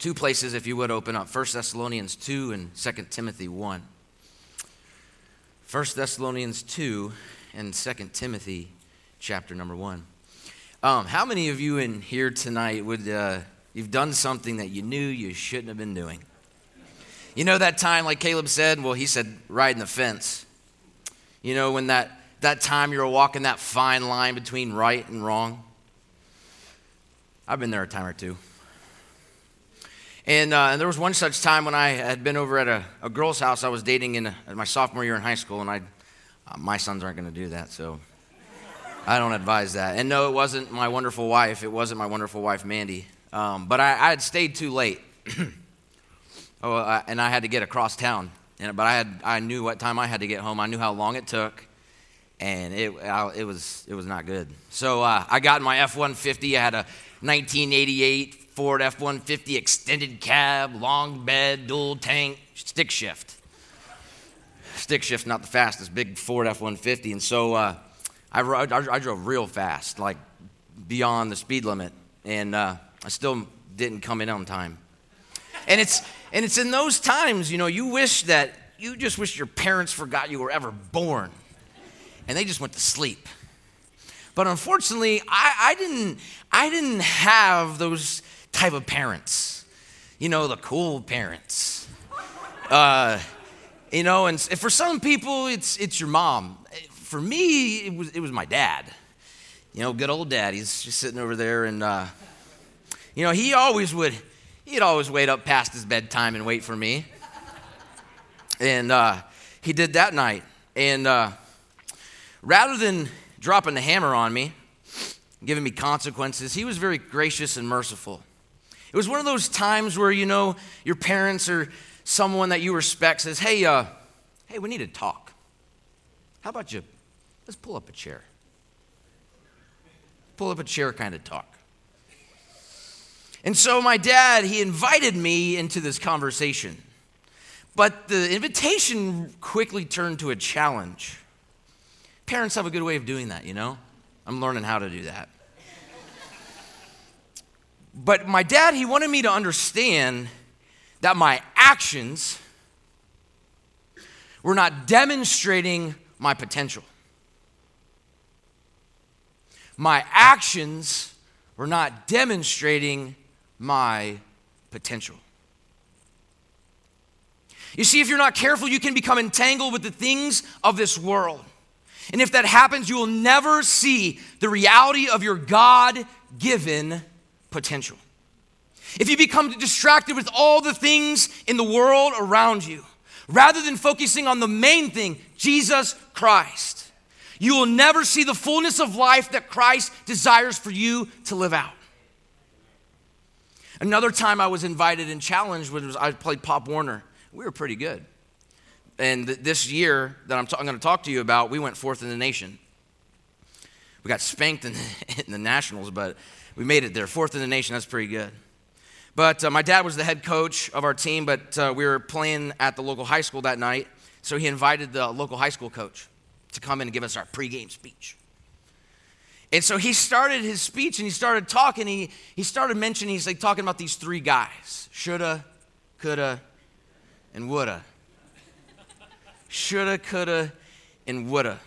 two places, if you would, open up 1 Thessalonians 2 and 2 Timothy 1. 1 Thessalonians 2 and 2 Timothy chapter number 1. How many of you in here tonight would, you've done something that you knew you shouldn't have been doing? You know that time, like Caleb said, well, he said riding the fence. You know, when that time you were walking that fine line between right and wrong. I've been there a time or two. And there was one such time when I had been over at a girl's house I was dating in my sophomore year in high school, and my sons aren't going to do that, so I don't advise that. And no, it wasn't my wonderful wife. It wasn't my wonderful wife, Mandy. But I had stayed too late, and I had to get across town. But I knew what time I had to get home. I knew how long it took, and it was not good. So I got in my F-150. I had a 1988 Ford F-150 extended cab, long bed, dual tank, stick shift. Stick shift, not the fastest, big Ford F-150. And so I drove real fast, like beyond the speed limit, and I still didn't come in on time. And it's in those times, you know, you just wish your parents forgot you were ever born, and they just went to sleep. But unfortunately, I didn't have those type of parents, you know, the cool parents. You know, and for some people, it's your mom. For me, it was my dad. You know, good old dad. He's just sitting over there, and you know, he'd always wait up past his bedtime and wait for me. And he did that night. And rather than dropping the hammer on me, giving me consequences, he was very gracious and merciful. It was one of those times where, you know, your parents or someone that you respect says, hey, we need to talk. How about let's pull up a chair. Pull up a chair kind of talk. And so my dad, he invited me into this conversation. But the invitation quickly turned to a challenge. Parents have a good way of doing that, you know? I'm learning how to do that. But my dad, he wanted me to understand that my actions were not demonstrating my potential. My actions were not demonstrating my potential. You see, if you're not careful, you can become entangled with the things of this world. And if that happens, you will never see the reality of your God-given potential. If you become distracted with all the things in the world around you, rather than focusing on the main thing, Jesus Christ, you will never see the fullness of life that Christ desires for you to live out. Another time I was invited and challenged was I played Pop Warner. We were pretty good. And this year that I'm going to talk to you about, we went fourth in the nation. We got spanked in the nationals, but we made it there. Fourth in the nation, that's pretty good. But my dad was the head coach of our team, but we were playing at the local high school that night, so he invited the local high school coach to come in and give us our pregame speech. And so he started his speech, and he started talking. He started mentioning, he's like talking about these three guys, shoulda, coulda, and woulda. Shoulda, coulda, and woulda.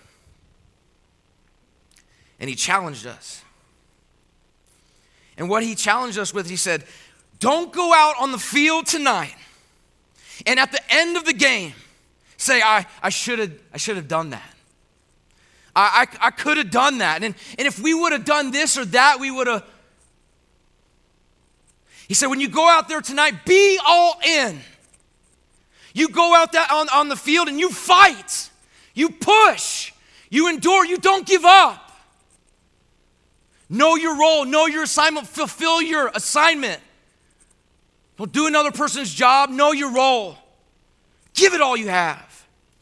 And he challenged us. And what he challenged us with, he said, don't go out on the field tonight and at the end of the game say, I should have done that. I could have done that. And if we would have done this or that, we would have. He said, when you go out there tonight, be all in. You go out there on the field and you fight. You push. You endure. You don't give up. Know your role. Know your assignment. Fulfill your assignment. Don't do another person's job. Know your role. Give it all you have.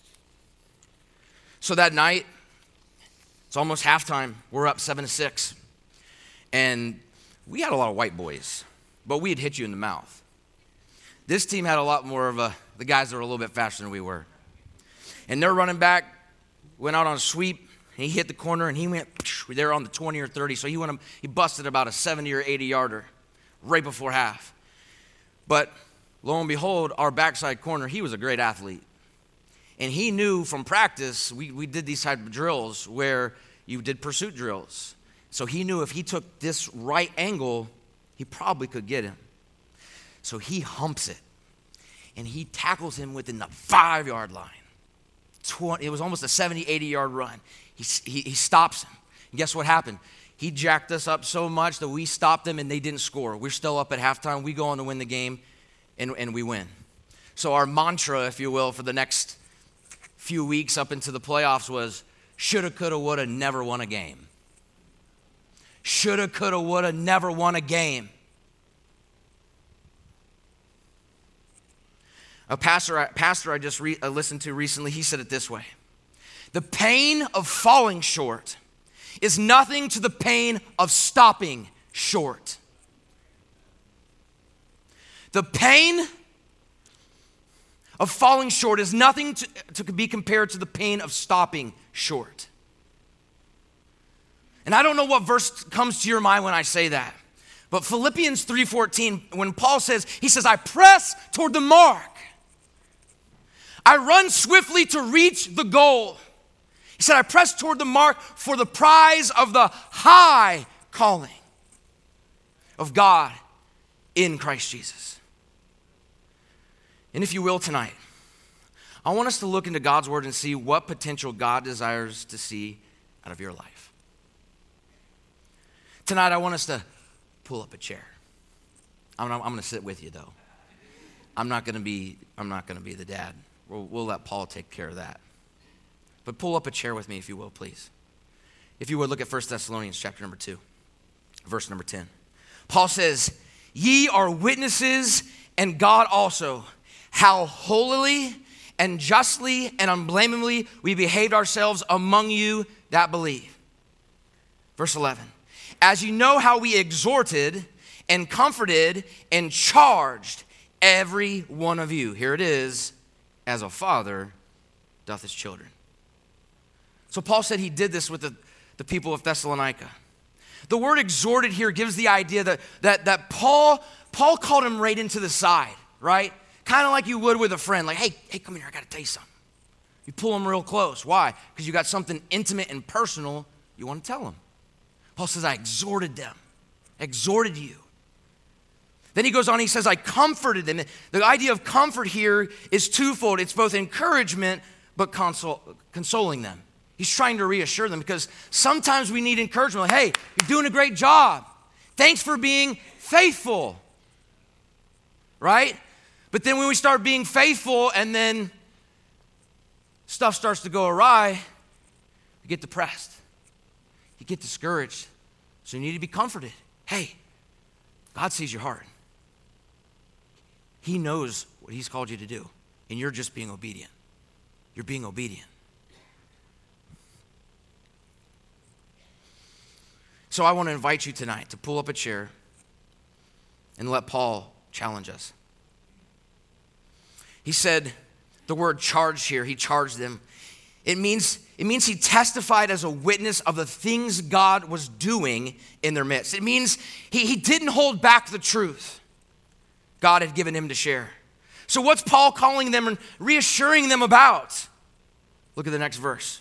So that night, it's almost halftime. We're up 7-6. And we had a lot of white boys, but we had hit you in the mouth. This team had a lot more of the guys that were a little bit faster than we were. And their running back went out on a sweep. And he hit the corner, and he went there on the 20 or 30. So he busted about a 70 or 80 yarder right before half. But lo and behold, our backside corner, he was a great athlete. And he knew from practice, we did these type of drills where you did pursuit drills. So he knew if he took this right angle, he probably could get him. So he humps it. And he tackles him within the 5-yard line. It was almost a 70, 80-yard run. He stops him. And guess what happened? He jacked us up so much that we stopped them and they didn't score. We're still up at halftime. We go on to win the game, and we win. So our mantra, if you will, for the next few weeks up into the playoffs was shoulda, coulda, woulda, never won a game. Shoulda, coulda, woulda, never won a game. A pastor I just listened to recently, he said it this way. The pain of falling short is nothing to the pain of stopping short. The pain of falling short is nothing to be compared to the pain of stopping short. And I don't know what verse comes to your mind when I say that. But Philippians 3:14, when Paul says, he says, I press toward the mark. I run swiftly to reach the goal. He said, I press toward the mark for the prize of the high calling of God in Christ Jesus. And if you will tonight, I want us to look into God's word and see what potential God desires to see out of your life. Tonight, I want us to pull up a chair. I'm going to sit with you, though. I'm not going to be the dad. We'll let Paul take care of that. But pull up a chair with me, if you will, please. If you would, look at 1 Thessalonians chapter number 2, verse number 10. Paul says, ye are witnesses, and God also, how holily and justly and unblameably we behaved ourselves among you that believe. Verse 11. As you know how we exhorted and comforted and charged every one of you. Here it is, as a father doth his children. So Paul said he did this with the people of Thessalonica. The word exhorted here gives the idea that Paul called him right into the side, right? Kind of like you would with a friend, like, hey, come here, I got to tell you something. You pull him real close. Why? Because you got something intimate and personal you want to tell him. Paul says, I exhorted them, exhorted you. Then he goes on, he says, I comforted them. The idea of comfort here is twofold. It's both encouragement, but consoling them. He's trying to reassure them because sometimes we need encouragement. Like, hey, you're doing a great job. Thanks for being faithful. Right? But then when we start being faithful and then stuff starts to go awry, you get depressed. You get discouraged. So you need to be comforted. Hey, God sees your heart. He knows what he's called you to do. And you're just being obedient. You're being obedient. So I want to invite you tonight to pull up a chair and let Paul challenge us. He said the word charged here, he charged them. It means he testified as a witness of the things God was doing in their midst. It means he didn't hold back the truth God had given him to share. So what's Paul calling them and reassuring them about? Look at the next verse.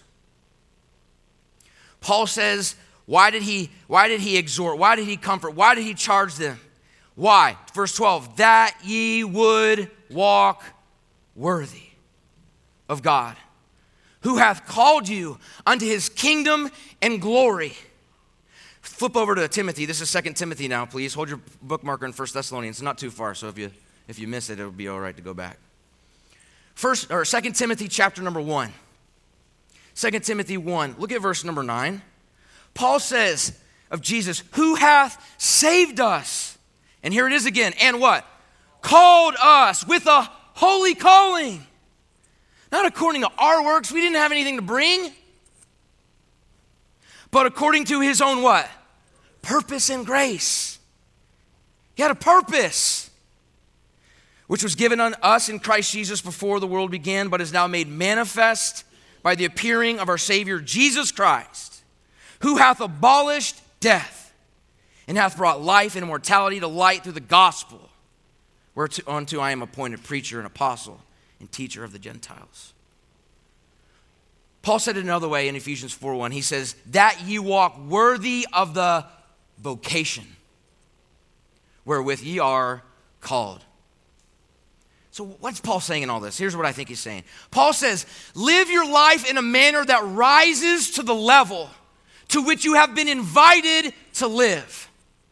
Paul says, why did he exhort? Why did he comfort? Why did he charge them? Why? Verse 12, that ye would walk worthy of God, who hath called you unto his kingdom and glory. Flip over to Timothy. This is 2 Timothy now, please. Hold your bookmarker in 1 Thessalonians. It's not too far, so if you miss it, it'll be all right to go back. 2 Timothy chapter number 1. 2 Timothy 1. Look at verse number 9. Paul says of Jesus, who hath saved us. And here it is again. And what? Called us with a holy calling. Not according to our works. We didn't have anything to bring. But according to his own what? Purpose and grace. He had a purpose, which was given unto us in Christ Jesus before the world began, but is now made manifest by the appearing of our Savior Jesus Christ, who hath abolished death and hath brought life and immortality to light through the gospel, whereunto I am appointed preacher and apostle and teacher of the Gentiles. Paul said it another way in Ephesians 4:1. He says, that ye walk worthy of the vocation wherewith ye are called. So what's Paul saying in all this? Here's what I think he's saying. Paul says, live your life in a manner that rises to the level to which you have been invited to live.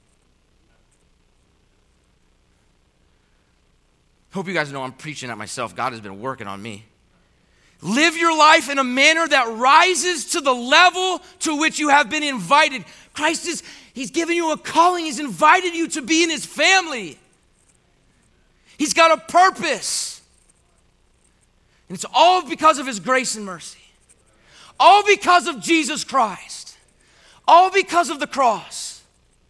Hope you guys know I'm preaching at myself. God has been working on me. Live your life in a manner that rises to the level to which you have been invited. He's given you a calling. He's invited you to be in his family. He's got a purpose. And it's all because of his grace and mercy. All because of Jesus Christ. All because of the cross.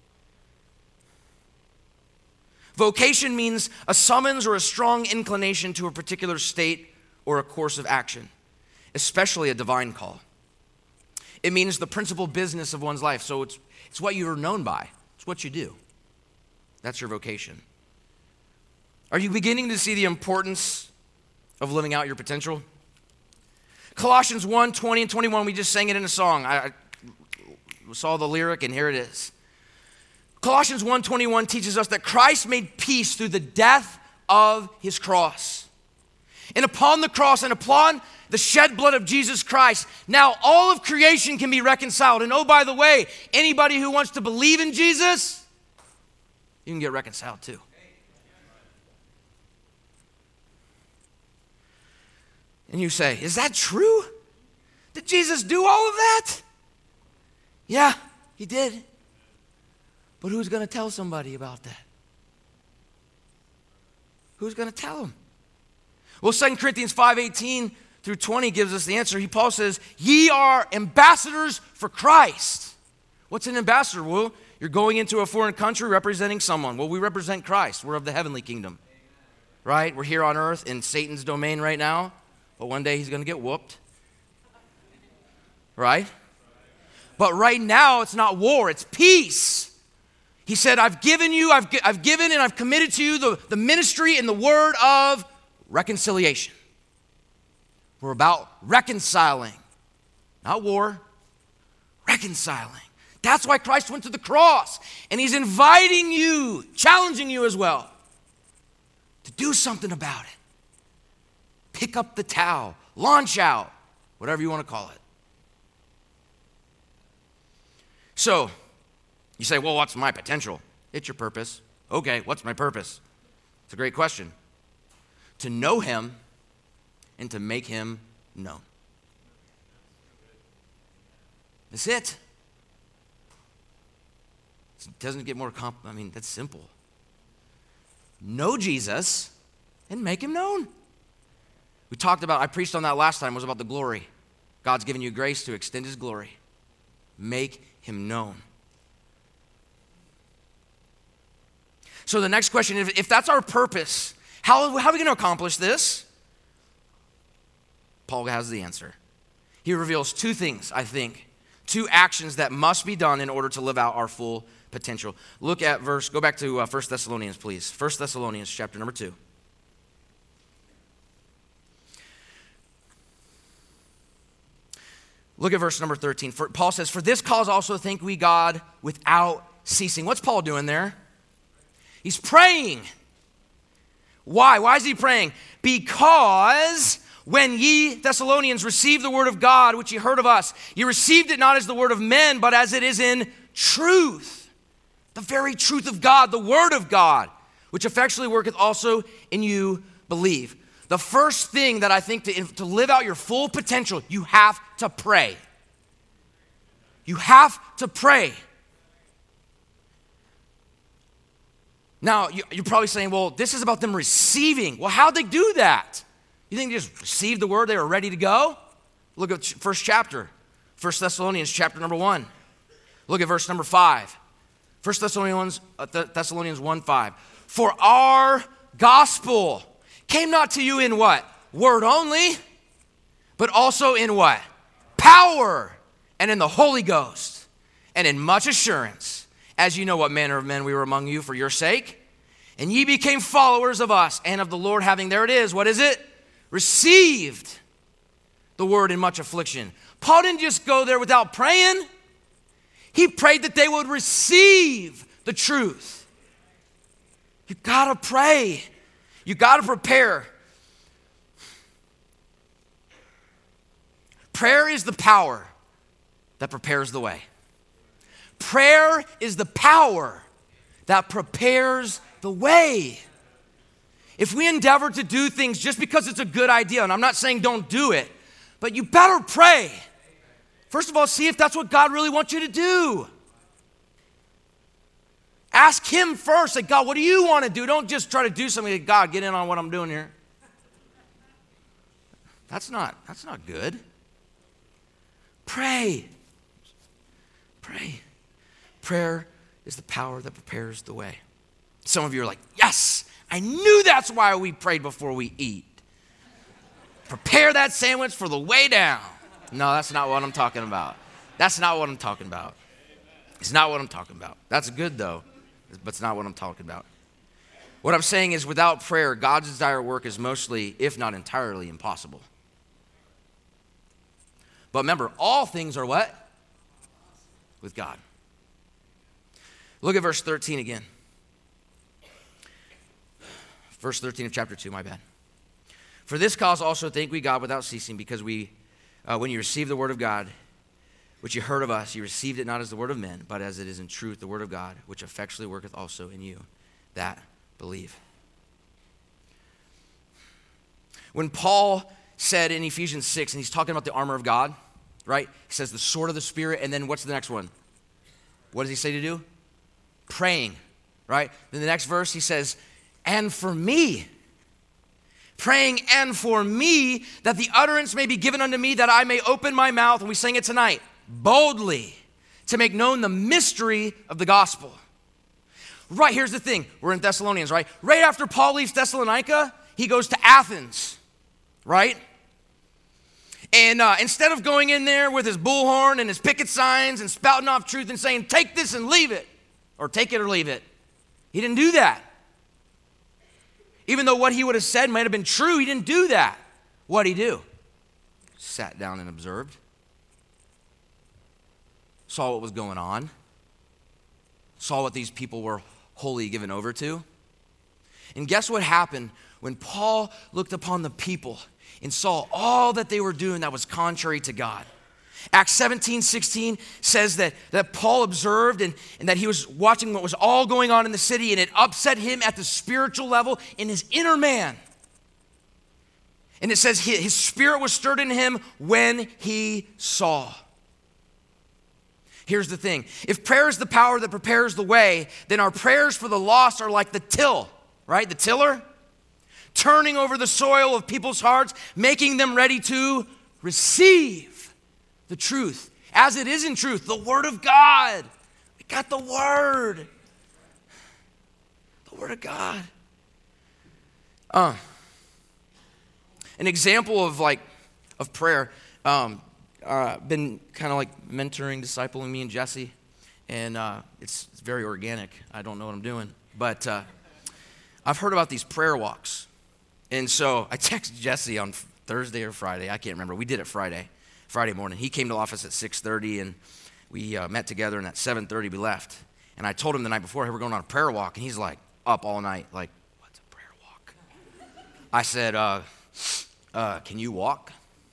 Vocation means a summons or a strong inclination to a particular state or a course of action, especially a divine call. It means the principal business of one's life. So it's what you're known by. It's what you do. That's your vocation. Are you beginning to see the importance of living out your potential? Colossians 1:20 and 21, we just sang it in a song. I saw the lyric and here it is. Colossians 1:21 teaches us that Christ made peace through the death of his cross. And upon the cross and upon the shed blood of Jesus Christ, now all of creation can be reconciled. And oh, by the way, anybody who wants to believe in Jesus, you can get reconciled too. And you say, is that true? Did Jesus do all of that? Yeah, he did. But who's going to tell somebody about that? Who's going to tell them? Well, 2 Corinthians 5:18 through 20 gives us the answer. Paul says, ye are ambassadors for Christ. What's an ambassador? Well, you're going into a foreign country representing someone. Well, we represent Christ. We're of the heavenly kingdom. Right? We're here on earth in Satan's domain right now. But one day he's going to get whooped. Right? But right now it's not war, it's peace. He said, I've given and I've committed to you the ministry and the word of reconciliation. We're about reconciling, not war, reconciling. That's why Christ went to the cross. And he's inviting you, challenging you as well, to do something about it. Pick up the towel, launch out, whatever you want to call it. So, you say, well, what's my potential? It's your purpose. Okay, what's my purpose? It's a great question. To know him and to make him known. That's it. It doesn't get more that's simple. Know Jesus and make him known. I preached on that last time, it was about the glory. God's given you grace to extend his glory. Make him known. So the next question, if that's our purpose, how are we going to accomplish this? Paul has the answer. He reveals two things, I think, two actions that must be done in order to live out our full potential. Go back to 1 Thessalonians, please. 1 Thessalonians chapter number 2. Look at verse number 13. Paul says, for this cause also thank we God without ceasing. What's Paul doing there? He's praying. Why? Why is he praying? Because when ye Thessalonians received the word of God, which ye heard of us, ye received it not as the word of men, but as it is in truth. The very truth of God, the word of God, which effectually worketh also in you believe. The first thing that I think to live out your full potential, you have to pray. You have to pray. Now, you're probably saying, well, this is about them receiving. Well, how'd they do that? You think they just received the word, they were ready to go? Look at first chapter, 1 Thessalonians chapter number 1. Look at verse number 5. 1 Thessalonians 1:5. For our gospel came not to you in what? Word only, but also in what? Power, and in the Holy Ghost, and in much assurance, as you know what manner of men we were among you for your sake. And ye became followers of us and of the Lord, having, there it is, what is it? Received the word in much affliction. Paul didn't just go there without praying. He prayed that they would receive the truth. You gotta pray. You gotta prepare. Prayer is the power that prepares the way. Prayer is the power that prepares the way. If we endeavor to do things just because it's a good idea, and I'm not saying don't do it, but you better pray. First of all, see if that's what God really wants you to do. Ask him first, like, God, what do you want to do? Don't just try to do something like, God, get in on what I'm doing here. That's not good. Pray. Pray. Prayer is the power that prepares the way. Some of you are like, yes, I knew that's why we prayed before we eat. Prepare that sandwich for the way down. No, that's not what I'm talking about. That's not what I'm talking about. It's not what I'm talking about. That's good though, but it's not what I'm talking about. What I'm saying is without prayer, God's desired work is mostly, if not entirely, impossible. But remember, all things are what? With God. Look at verse 13 again. Verse 13 of chapter 2, my bad. For this cause also thank we God without ceasing, because when you received the word of God, which you heard of us, you received it not as the word of men, but as it is in truth the word of God, which effectually worketh also in you that believe. When Paul said in Ephesians 6, and he's talking about the armor of God, right? He says the sword of the Spirit, and then what's the next one? What does he say to do? Praying, right? Then the next verse he says, and for me, praying and for me, that the utterance may be given unto me, that I may open my mouth, and we sang it tonight, boldly, to make known the mystery of the gospel. Right, here's the thing. We're in Thessalonians, right? Right after Paul leaves Thessalonica, he goes to Athens, right? And instead of going in there with his bullhorn and his picket signs and spouting off truth and saying, take this and leave it, or take it or leave it, he didn't do that. Even though what he would have said might have been true, he didn't do that. What'd he do? Sat down and observed. Saw what was going on. Saw what these people were wholly given over to. And guess what happened when Paul looked upon the people and saw all that they were doing that was contrary to God? Acts 17:16 says that Paul observed and that he was watching what was all going on in the city, and it upset him at the spiritual level in his inner man. And it says his spirit was stirred in him when he saw. Here's the thing. If prayer is the power that prepares the way, then our prayers for the lost are like the till, right? The tiller, turning over the soil of people's hearts, making them ready to receive the truth, as it is in truth, the word of God. We got the word. The word of God. An example of prayer, been kind of like mentoring, discipling me and Jesse, and it's very organic. I don't know what I'm doing, but I've heard about these prayer walks. And so I texted Jesse on Thursday or Friday. I can't remember. We did it Friday morning. He came to the office at 6:30, and we met together, and at 7:30 we left. And I told him the night before, hey, we're going on a prayer walk. And he's like, up all night, like, what's a prayer walk? I said, can you walk?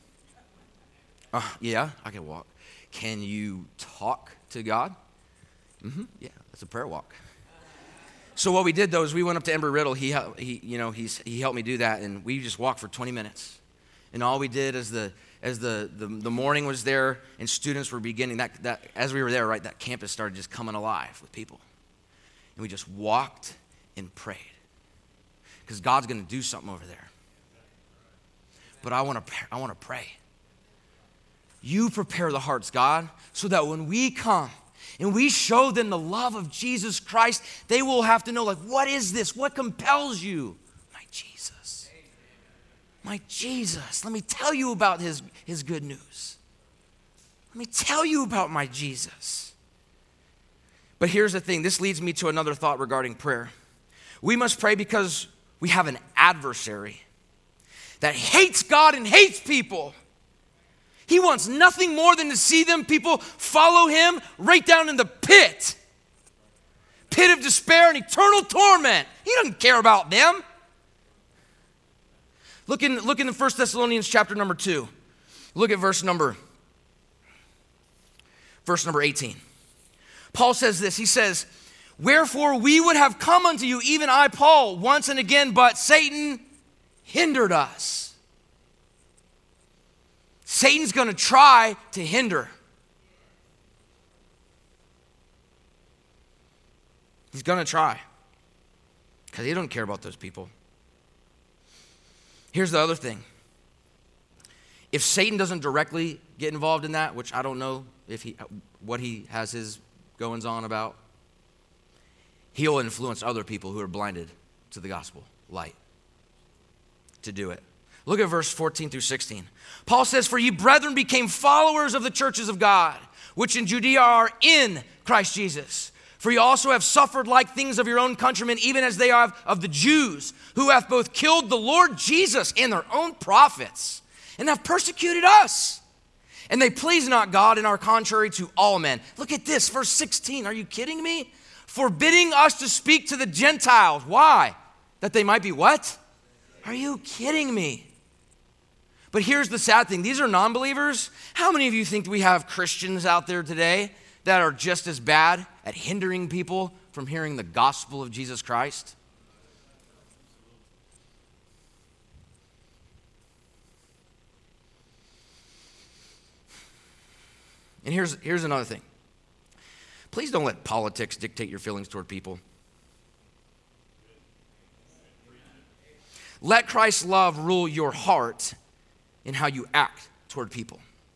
Yeah, I can walk. Can you talk to God? Yeah, that's a prayer walk. So what we did, though, is we went up to Embry-Riddle. He helped me do that, and we just walked for 20 minutes. And all we did as the morning was there and students were beginning, that as we were there, right, that campus started just coming alive with people. And we just walked and prayed. Because God's going to do something over there. But I want to pray. You prepare the hearts, God, so that when we come and we show them the love of Jesus Christ, they will have to know, like, what is this? What compels you? My Jesus. My Jesus. Let me tell you about his good news. Let me tell you about my Jesus. But here's the thing. This leads me to another thought regarding prayer. We must pray because we have an adversary that hates God and hates people. He wants nothing more than to see them people follow him right down in the pit of despair and eternal torment. He doesn't care about them. Look in 1 Thessalonians chapter number 2. Look at verse number 18. Paul says this. He says, wherefore we would have come unto you, even I, Paul, once and again, but Satan hindered us. Satan's going to try to hinder. He's going to try because he doesn't care about those people. Here's the other thing. If Satan doesn't directly get involved in that, which I don't know what he has his goings on about, he'll influence other people who are blinded to the gospel light to do it. Look at verse 14 through 16. Paul says, for ye brethren became followers of the churches of God, which in Judea are in Christ Jesus. For ye also have suffered like things of your own countrymen, even as they have of the Jews, who hath both killed the Lord Jesus and their own prophets, and have persecuted us. And they please not God and are contrary to all men. Look at this, verse 16. Are you kidding me? Forbidding us to speak to the Gentiles. Why? That they might be what? Are you kidding me? But here's the sad thing. These are non-believers. How many of you think we have Christians out there today that are just as bad at hindering people from hearing the gospel of Jesus Christ? And here's another thing. Please don't let politics dictate your feelings toward people. Let Christ's love rule your heart in how you act toward people.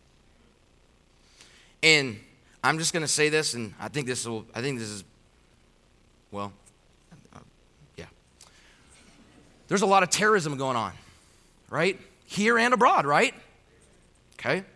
And I'm just going to say this, and I think this is, well, yeah. There's a lot of terrorism going on, right? Here and abroad, right? Okay.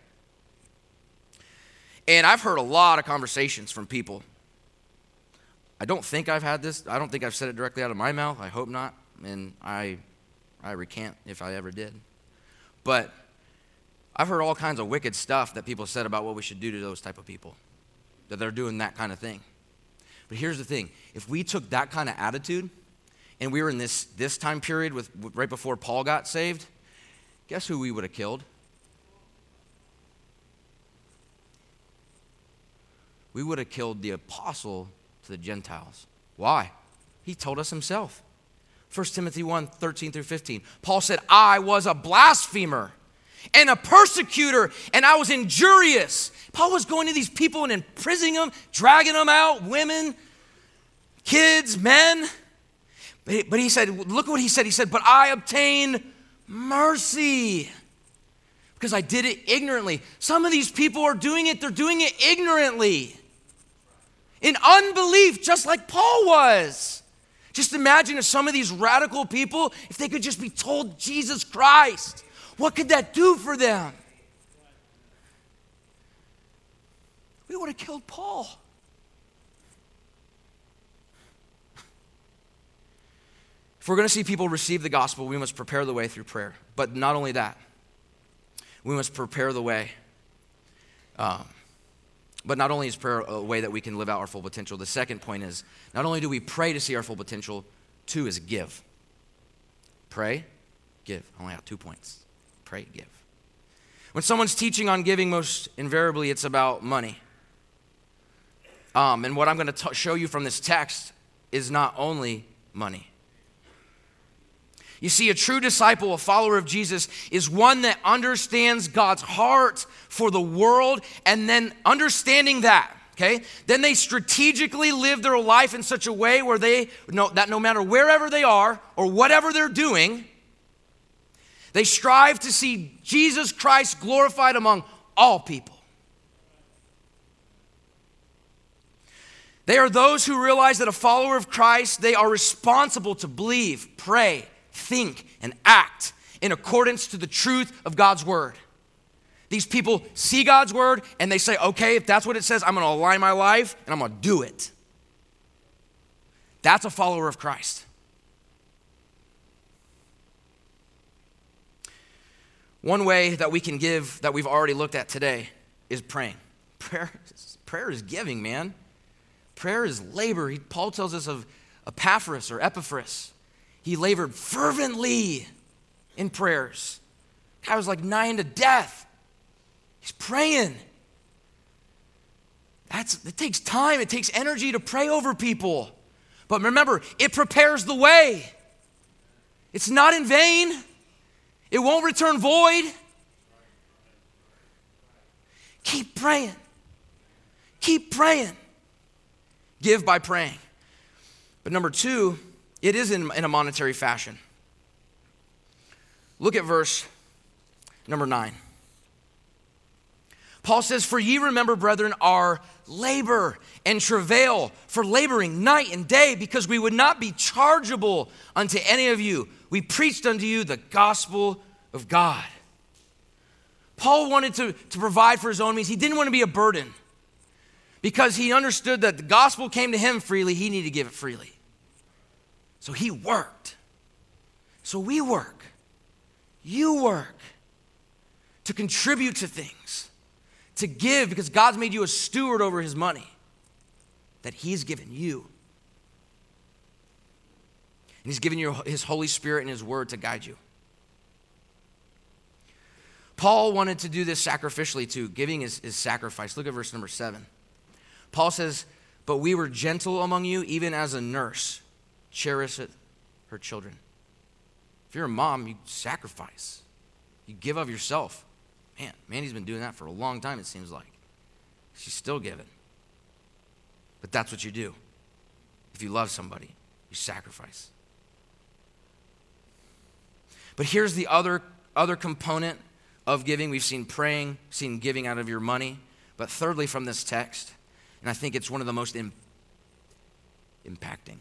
And I've heard a lot of conversations from people. I don't think I've had this. I don't think I've said it directly out of my mouth. I hope not. And I recant if I ever did. But I've heard all kinds of wicked stuff that people said about what we should do to those type of people, that they're doing that kind of thing. But here's the thing. If we took that kind of attitude and we were in this time period with right before Paul got saved, guess who we would have killed? We would have killed the apostle to the Gentiles. Why? He told us himself. 1 Timothy 1, 13 through 15. Paul said, I was a blasphemer and a persecutor, and I was injurious. Paul was going to these people and imprisoning them, dragging them out, women, kids, men. But he said, look what he said. He said, but I obtained mercy because I did it ignorantly. Some of these people are doing it, they're doing it ignorantly. In unbelief, just like Paul was. Just imagine if some of these radical people, if they could just be told Jesus Christ, what could that do for them? We would have killed Paul. If we're going to see people receive the gospel, we must prepare the way through prayer. But not only that, we must prepare the way. But not only is prayer a way that we can live out our full potential, the second point is not only do we pray to see our full potential, two is give. Pray, give. I only have 2 points. Pray, give. When someone's teaching on giving, most invariably it's about money. And what I'm going to show you from this text is not only money. You see, a true disciple, a follower of Jesus, is one that understands God's heart for the world, and then understanding that, okay, then they strategically live their life in such a way where they know that no matter wherever they are or whatever they're doing, they strive to see Jesus Christ glorified among all people. They are those who realize that a follower of Christ, they are responsible to believe, pray, think, and act in accordance to the truth of God's word. These people see God's word and they say, okay, if that's what it says, I'm going to align my life and I'm going to do it. That's a follower of Christ. One way that we can give that we've already looked at today is praying. Prayer is giving, man. Prayer is labor. Paul tells us of Epaphras or Epaphras. He labored fervently in prayers. Guy was like nigh to death. He's praying. It takes time. It takes energy to pray over people. But remember, it prepares the way. It's not in vain. It won't return void. Keep praying. Keep praying. Give by praying. But number two, it is in a monetary fashion. Look at verse number 9. Paul says, "For ye remember, brethren, our labor and travail for laboring night and day, because we would not be chargeable unto any of you. We preached unto you the gospel of God." Paul wanted to provide for his own means. He didn't want to be a burden because he understood that the gospel came to him freely. He needed to give it freely. So he worked. So we work. You work to contribute to things, to give, because God's made you a steward over his money that he's given you. And he's given you his Holy Spirit and his word to guide you. Paul wanted to do this sacrificially too. Giving is sacrifice. Look at verse number 7. Paul says, "But we were gentle among you, even as a nurse cherisheth her children." If you're a mom, you sacrifice. You give of yourself. Man, Mandy's been doing that for a long time, it seems like. She's still giving. But that's what you do. If you love somebody, you sacrifice. But here's the other component of giving. We've seen praying, seen giving out of your money. But thirdly, from this text, and I think it's one of the most impacting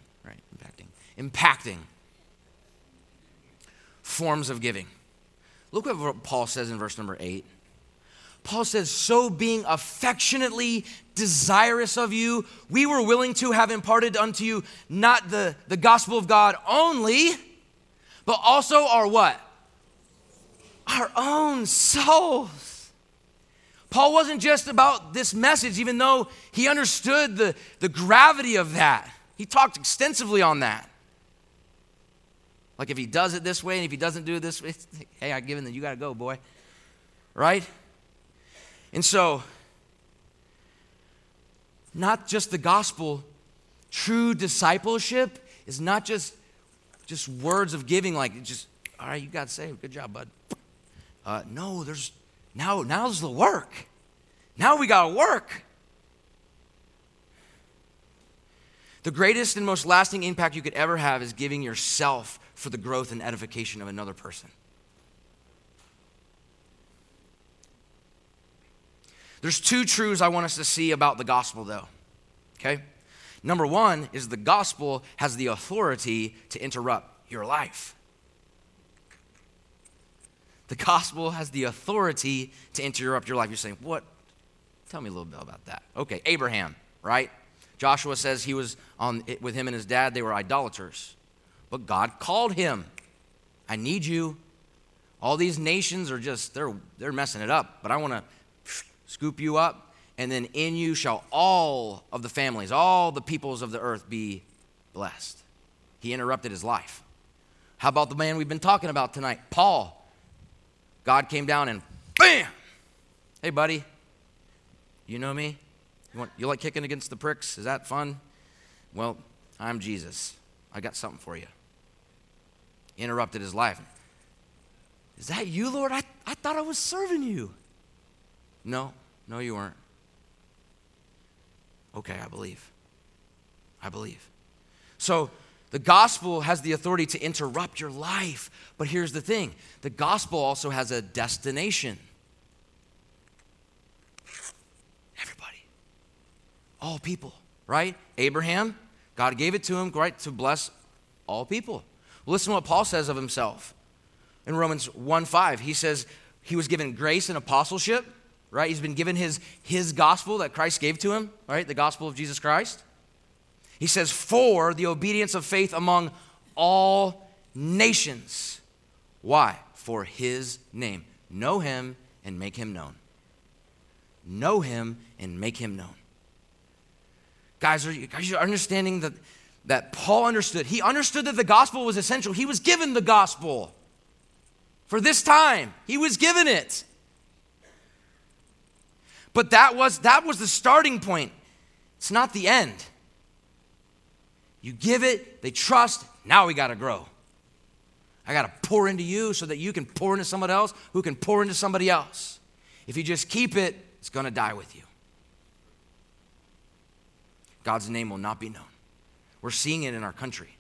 forms of giving. Look what Paul says in verse number 8. Paul says, "So being affectionately desirous of you, we were willing to have imparted unto you not the gospel of God only, but also our what? Our own souls." Paul wasn't just about this message, even though he understood the gravity of that. He talked extensively on that. Like if he does it this way and if he doesn't do it this way, hey, I give him, then you got to go, boy. Right? And so, not just the gospel, true discipleship is not just words of giving, like just, all right, you got saved, good job, bud. No, now's the work. Now we got to work. The greatest and most lasting impact you could ever have is giving yourself for the growth and edification of another person. There's two truths I want us to see about the gospel, though. Okay? Number one is the gospel has the authority to interrupt your life. The gospel has the authority to interrupt your life. You're saying, what? Tell me a little bit about that. Okay, Abraham, right? Joshua says he was on it with him and his dad. They were idolaters. But God called him. I need you. All these nations are just, they're messing it up. But I want to scoop you up. And then in you shall all of the families, all the peoples of the earth be blessed. He interrupted his life. How about the man we've been talking about tonight, Paul? God came down and bam! Hey, buddy. You know me? You like kicking against the pricks? Is that fun? Well, I'm Jesus. I got something for you. Interrupted his life. Is that you, Lord? I thought I was serving you. No, you weren't. Okay, I believe. So the gospel has the authority to interrupt your life. But here's the thing. The gospel also has a destination. Everybody. All people, right? Abraham, God gave it to him, right, to bless all people. Well, listen to what Paul says of himself. In Romans 1:5, he says he was given grace and apostleship, right? He's been given his gospel that Christ gave to him, right? The gospel of Jesus Christ. He says, for the obedience of faith among all nations. Why? For his name. Know him and make him known. Know him and make him known. Guys, are you understanding that Paul understood? He understood that the gospel was essential. He was given the gospel. For this time, he was given it. But that was the starting point. It's not the end. You give it, they trust, now we got to grow. I got to pour into you so that you can pour into somebody else who can pour into somebody else. If you just keep it, it's going to die with you. God's name will not be known. We're seeing it in our country.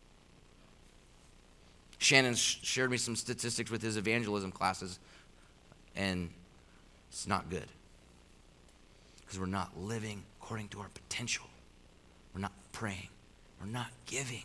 Shannon shared me some statistics with his evangelism classes, and it's not good. Because we're not living according to our potential. We're not praying. We're not giving.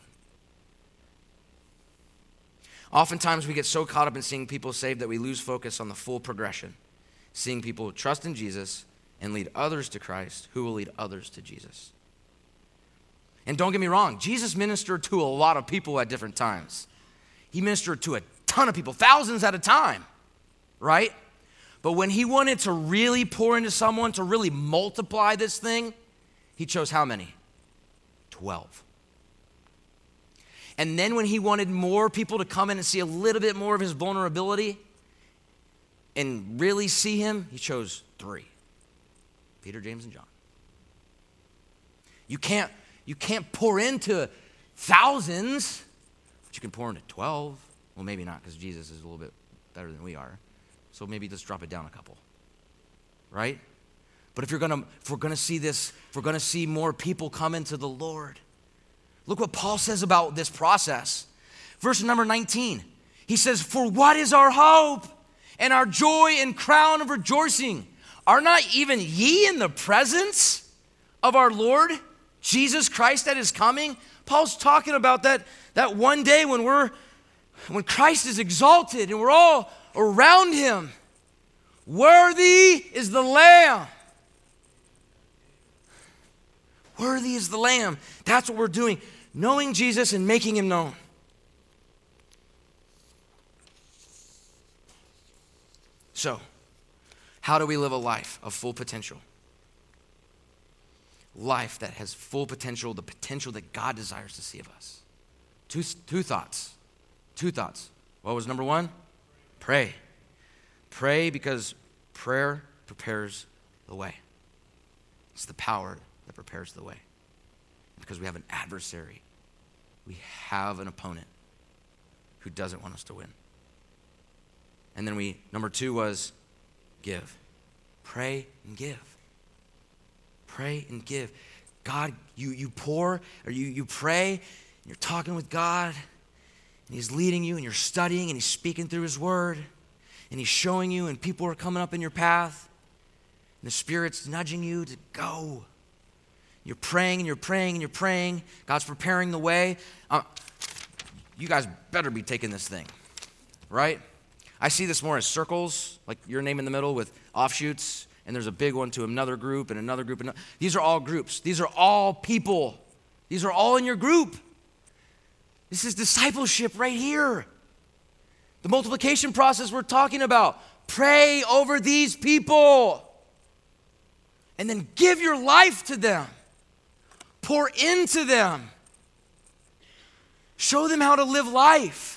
Oftentimes we get so caught up in seeing people saved that we lose focus on the full progression. Seeing people trust in Jesus and lead others to Christ, who will lead others to Jesus. And don't get me wrong, Jesus ministered to a lot of people at different times. He ministered to a ton of people, thousands at a time, right? But when he wanted to really pour into someone, to really multiply this thing, he chose how many? 12. And then when he wanted more people to come in and see a little bit more of his vulnerability and really see him, he chose 3. Peter, James, and John. You can't pour into thousands, but you can pour into 12. Well, maybe not, because Jesus is a little bit better than we are. So maybe let's drop it down a couple. Right? But if we're gonna see this, if we're gonna see more people come into the Lord, look what Paul says about this process. Verse number 19. He says, "For what is our hope and our joy and crown of rejoicing? Are not even ye in the presence of our Lord Jesus Christ at his coming?" Paul's talking about that one day when Christ is exalted and we're all around him. Worthy is the Lamb. Worthy is the Lamb. That's what we're doing. Knowing Jesus and making him known. So, how do we live a life of full potential? Life that has full potential, the potential that God desires to see of us. Two thoughts. What was number 1? Pray. Pray because prayer prepares the way. It's the power that prepares the way. Because we have an adversary. We have an opponent who doesn't want us to win. And then number 2 was give. Pray and give. Pray and give. God, you pour, or you pray, and you're talking with God, and he's leading you, and you're studying, and he's speaking through his word, and he's showing you, and people are coming up in your path, and the Spirit's nudging you to go. You're praying, and you're praying, and you're praying. God's preparing the way. You guys better be taking this thing, right? I see this more as circles, like your name in the middle with offshoots, and there's a big one to another group and another group. These are all groups. These are all people. These are all in your group. This is discipleship right here. The multiplication process we're talking about. Pray over these people. And then give your life to them. Pour into them. Show them how to live life.